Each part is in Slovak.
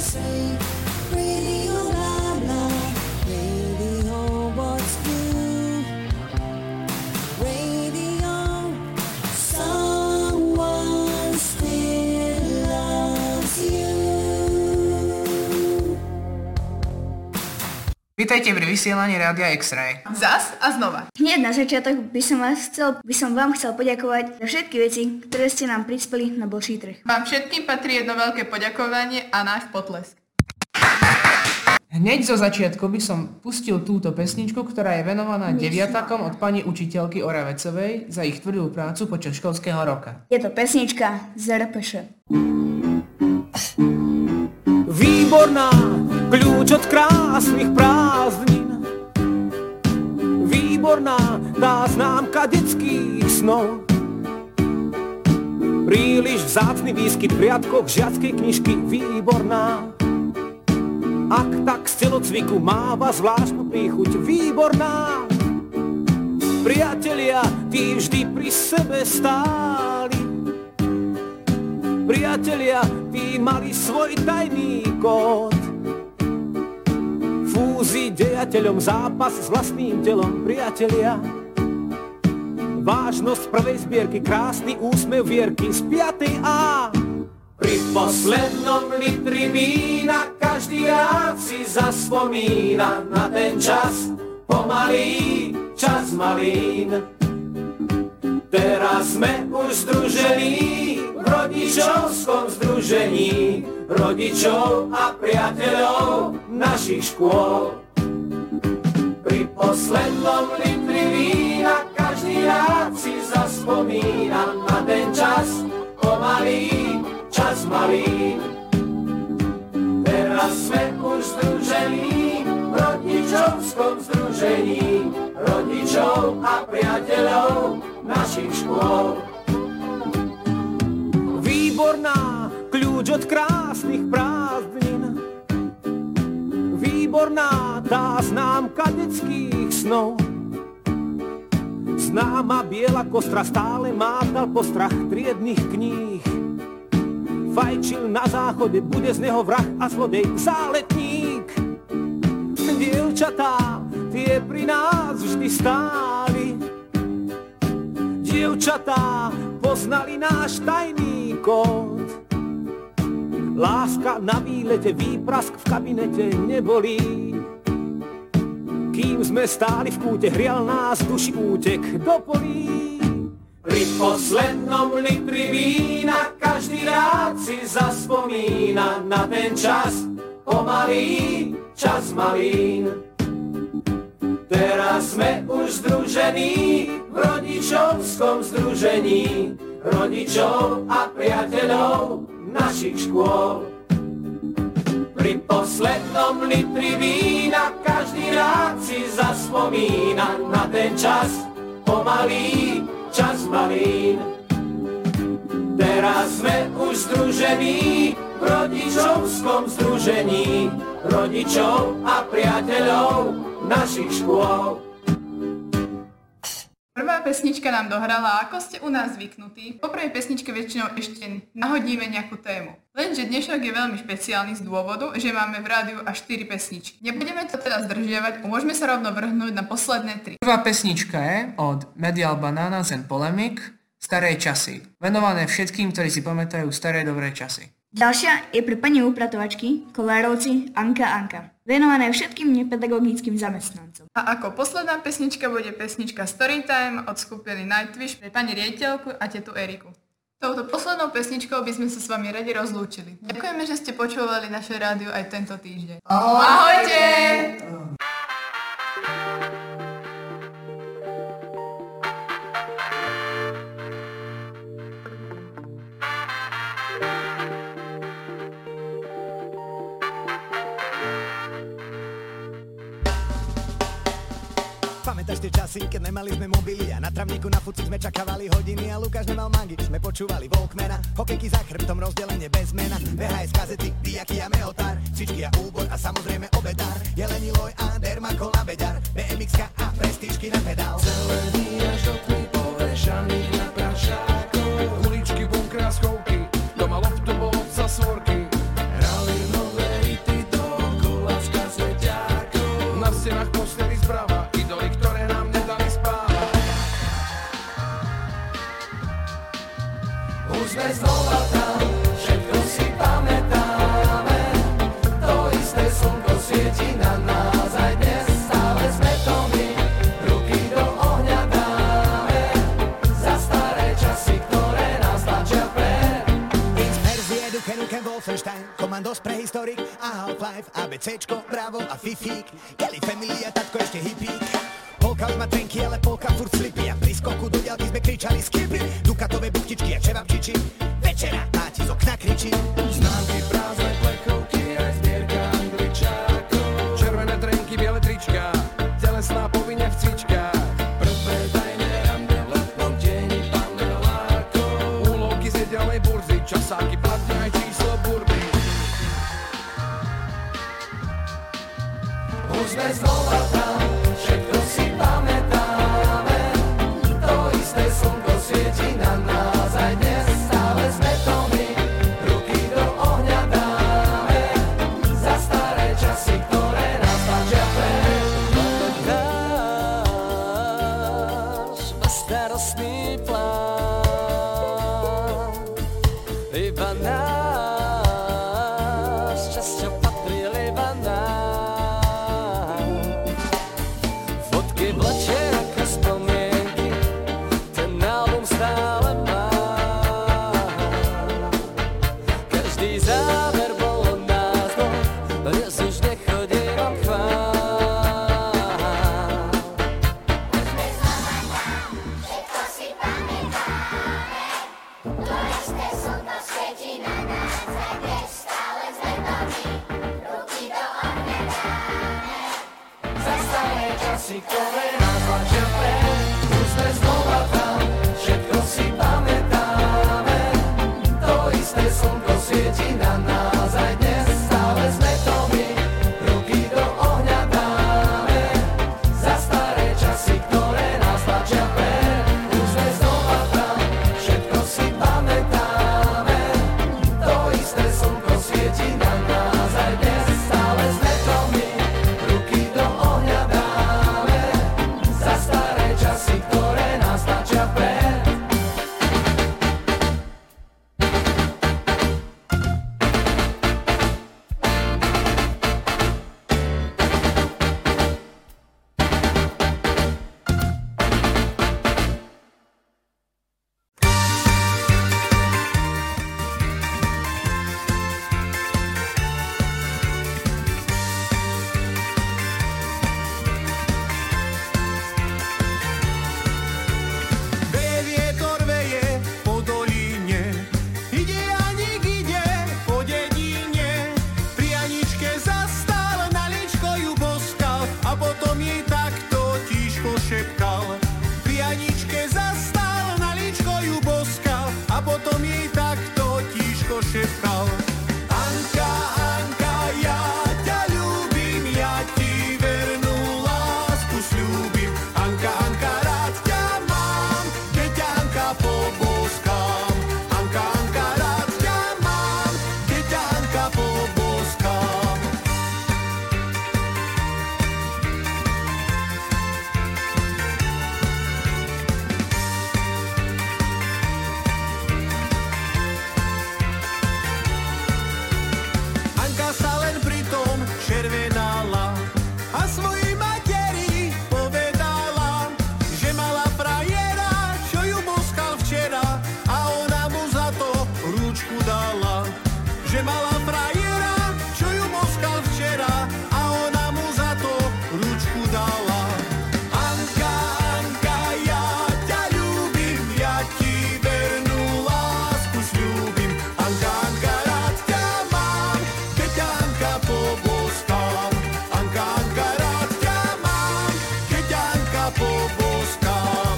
say, radio la la, radio what's new, radio, someone still loves you. Vítajte pri vysielaní Rádia X-Ray. Zas a znova. Hneď na začiatok by som vám chcel poďakovať za všetky veci, ktoré ste nám prispeli na Blší trh. Vám všetkým patrí jedno veľké poďakovanie a náš potlesk. Hneď zo začiatku by som pustil túto pesničku, ktorá je venovaná deviatakom od pani učiteľky Oravecovej za ich tvrdú prácu počas školského roka. Je to pesnička z RPŠ. Výborná, kľúč od krásnych prázdnin. Výborná, tá známka detských snov. Príliš vzácny výskyt v riadkoch žiackej knižky. Výborná, ak tak z telocviku máva zvláštnu príchuť. Výborná, priatelia, tí vždy pri sebe stáli. Priatelia, tí mali svoj tajný kód. Fúzi dejateľom, zápas s vlastným telom. Priatelia, vážnosť prvej zbierky, krásny úsmev Vierky z 5. A. Pri poslednom litri vína každý rád si zaspomína na ten čas, pomalý čas malín. Teraz sme už združení v rodičovskom združení rodičov a priateľov našich škôl. Pri poslednom litri vína každý rád si zaspomína na ten čas, pomalý čas malín. Teraz sme už združení v rodičovskom združení rodičov a priateľov našich škôl. Výborná, kľúč od krásnych prázdnin. Výborná, tá známka detských snov. Známa biela kostra stále mátal postrach triednych kníh. Fajčil na záchode, bude z neho vrah a zlodej záletník. Dievčatá, tie pri nás vždy stáli. Dievčatá poznali náš tajný kód. Láska na výlete, výprask v kabinete nebolí. Kým sme stáli v kúte, hrial nás duši útek do polí. Pri poslednom litri vína každý rád si zaspomína na ten čas, pomalý čas malín. Teraz sme už združení v rodičovskom združení rodičov a priateľov našich škôl. Pri poslednom litri vína každý rád si zaspomína na ten čas, pomalý čas malín. Teraz sme už združení v rodičovskom združení rodičov a priateľov našich škôl. Prvá pesnička nám dohrala, ako ste u nás zvyknutí. Po prvej pesničke väčšinou ešte nahodíme nejakú tému. Lenže dnešok je veľmi špeciálny z dôvodu, že máme v rádiu až 4 pesničky. Nebudeme to teda zdržiavať, môžeme sa rovno vrhnúť na posledné 3. Prvá pesnička je od Medial Bananas and Polemic Staré časy. Venované všetkým, ktorí si pamätajú staré dobré časy. Ďalšia je pre pani upratovačky, Kolárovci, Anka. Venované všetkým nepedagogickým zamestnancom. A ako posledná pesnička bude pesnička Storytime od skupiny Nightwish pre pani riaditeľku a tetu Eriku. Touto poslednou pesničkou by sme sa s vami radi rozlúčili. Ďakujeme, že ste počúvali naše rádio aj tento týždeň. Ahojte! Pamätáš tie časy, keď nemali sme mobily a na travníku na fuci sme čakávali hodiny a Lukáš nemal mangy, sme počúvali Walkmana, hokejky za chrbtom, rozdelenie bez mena, VHS kazety, diaky a meotár, cvičky a úbor a samozrejme obedár, Jelení Loj a Dermakol na beďar, BMX-ka a prestížky na pedál. Celé dní až do tmy povešaných na prašákoch, uličky, bunkra, schovky, doma loftovo za svorky, hrali nové Wolfenstein, Komandos Prehistorik a Half-Life, ABCčko, Bravo a Fifík, Kelly Family a tatko ešte hippík. Polka už má trenky, ale polka furt slipy a pri skoku do ďalky sme kričali skipy, dukatové buchtičky a čevapčiči, večera táti z okna kričí. Známky, prázdne plechovky, aj zbierka angličákov. Červené trenky, biele trička, telesná povinne v cičkách. Prvé tajné rande v letnom tieni panelákov. Úlovky z nedelnej burzy, časáky, platne aj číslo burdy. Už sme znova tam, všetko si pamätáme. To isté slnko svieti na nás aj dnes, stále sme to my. Ruky do ohňa dáme, za staré časy, ktoré nás tlačia preč. Náš bezstarostný plán, iba náš čas, čo patril iba nám. Fotky vlečie ako spomienky, ten album stále mám. Každý záber bol od nás dvoch, dnes už nechodí vám chvál. Za staré časy, ktoré nás tlačia preč. Už sme znova tam, všetko si pamätáme. To isté slnko svieti na nás aj dnes, stále sme to my. Ruky do ohňa dáme, za staré časy, ktoré nás tlačia preč. Už sme znova tam, všetko si pamätáme. To isté slnko svieti na nás aj dnes, stále sme to my. Ruky do ohňa dáme, za staré časy, ktoré nás tlačia preč. Veje vietor, veje po dolíne, ide Janík, ide po dedine. Pri Aničke zastal, na ličko ju boskal a potom jej takto tížko šepkal. Pri Aničke zastal, na ličko ju boskal a potom jej takto tížko šepkal. Anka, Anka, ja ťa ľúbim, ja ti vernú lásku sľúbim. Anka, Anka, rád ťa mám, keď ťa Anka poboskám. Anka, Anka, rád ťa mám, keď ťa Anka poboskám. Anka sa len pritom červenala a svojej materi povedala, že mala frajera, čo ju boskal včera, a ona mu za to rúčku dala. Že mala frajera, čo ju boskal včera, a ona mu za to rúčku dala. Anka, Anka, ja ťa ľúbim, ja ti vernú lásku sľúbim. Anka, Anka, rád ťa mám, keď ťa Anka poboskám. Anka, Anka, rád ťa mám, keď ťa Anka poboskám.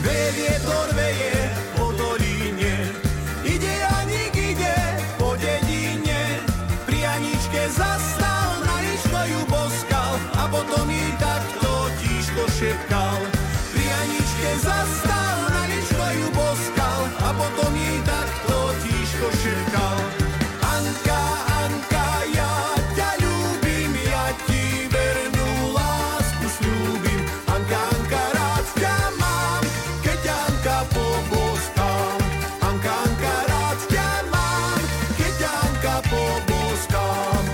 Vietor veje po dolíne, ide Janík, ide po dedine. Pri Aničke zastal, na ličko ju boskal a potom jej takto tížko šepkal. Pri Aničke zastal, na ličko ju boskal a potom jej takto tížko šepkal. Anka, Anka, ja ťa ľúbim, ja ti vernú lásku sľúbim. Anka, Anka, rád ťa mám, keď ťa Anka poboskám. Anka, Anka, rád ťa mám, keď ťa Anka poboskám.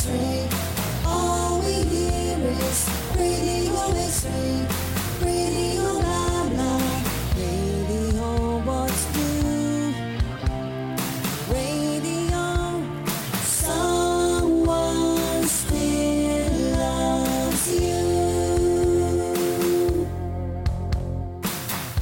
X-ray. All we hear is Radio X-ray.